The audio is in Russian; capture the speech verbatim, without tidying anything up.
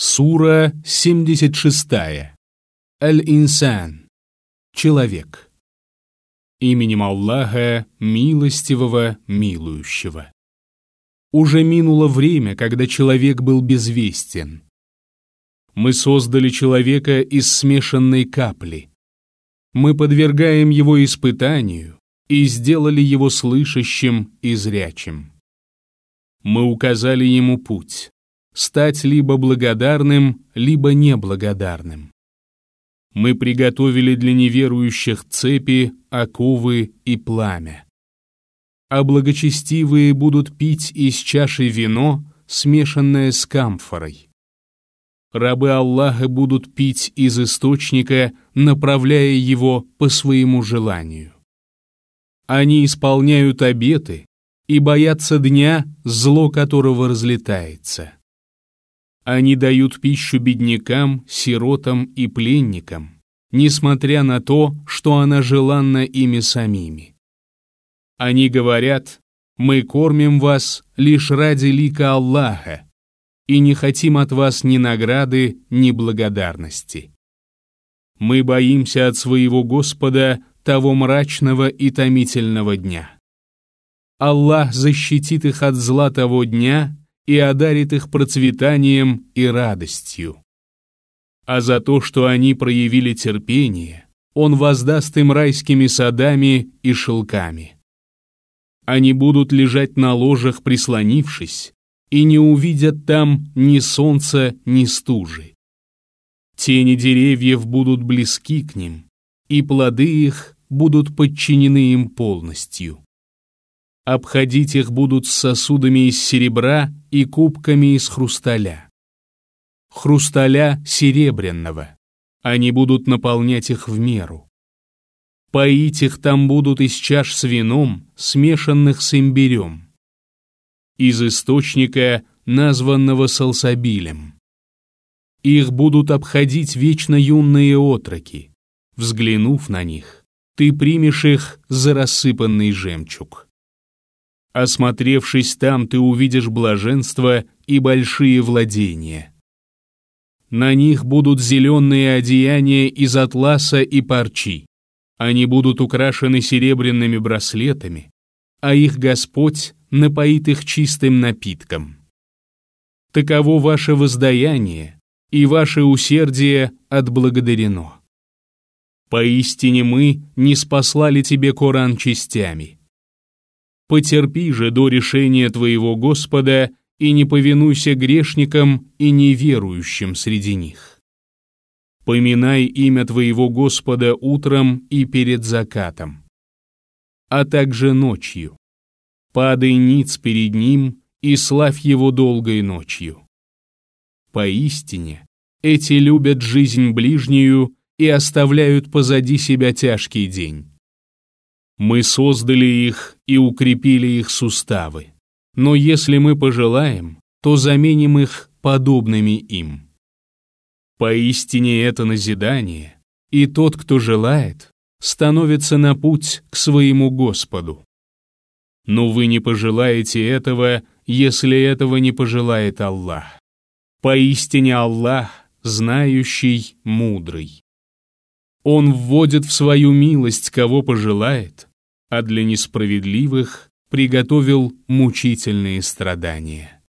Сура семьдесят шесть. Аль-Инсан. Человек. Именем Аллаха, милостивого, милующего. Уже минуло время, когда человек был безвестен. Мы создали человека из смешанной капли. Мы подвергаем его испытанию и сделали его слышащим и зрячим. Мы указали ему путь — стать либо благодарным, либо неблагодарным. Мы приготовили для неверующих цепи, оковы и пламя. А благочестивые будут пить из чаши вино, смешанное с камфорой. Рабы Аллаха будут пить из источника, направляя его по своему желанию. Они исполняют обеты и боятся дня, зло которого разлетается. Они дают пищу беднякам, сиротам и пленникам, несмотря на то, что она желанна ими самими. Они говорят: «Мы кормим вас лишь ради лика Аллаха и не хотим от вас ни награды, ни благодарности. Мы боимся от своего Господа того мрачного и томительного дня. Аллах защитит их от зла того дня и одарит их процветанием и радостью. А за то, что они проявили терпение, Он воздаст им райскими садами и шелками. Они будут лежать на ложах, прислонившись, и не увидят там ни солнца, ни стужи. Тени деревьев будут близки к ним, и плоды их будут подчинены им полностью. Обходить их будут с сосудами из серебра и кубками из хрусталя. Хрусталя серебряного. Они будут наполнять их в меру. Поить их там будут из чаш с вином, смешанных с имбирем. Из источника, названного салсабилем. Их будут обходить вечно юные отроки. Взглянув на них, ты примешь их за рассыпанный жемчуг. Осмотревшись там, ты увидишь блаженство и большие владения. На них будут зеленые одеяния из атласа и парчи. Они будут украшены серебряными браслетами, а их Господь напоит их чистым напитком. Таково ваше воздаяние, и ваше усердие отблагодарено. Поистине мы ниспослали тебе Коран частями. Потерпи же до решения твоего Господа и не повинуйся грешникам и неверующим среди них. Поминай имя твоего Господа утром и перед закатом, а также ночью. Падай ниц перед Ним и славь Его долгой ночью. Поистине, эти любят жизнь ближнюю и оставляют позади себя тяжкий день. Мы создали их и укрепили их суставы, но если мы пожелаем, то заменим их подобными им. Поистине это назидание, и тот, кто желает, становится на путь к своему Господу. Но вы не пожелаете этого, если этого не пожелает Аллах. Поистине Аллах, знающий, мудрый. Он вводит в свою милость, кого пожелает, а для несправедливых приготовил мучительные страдания.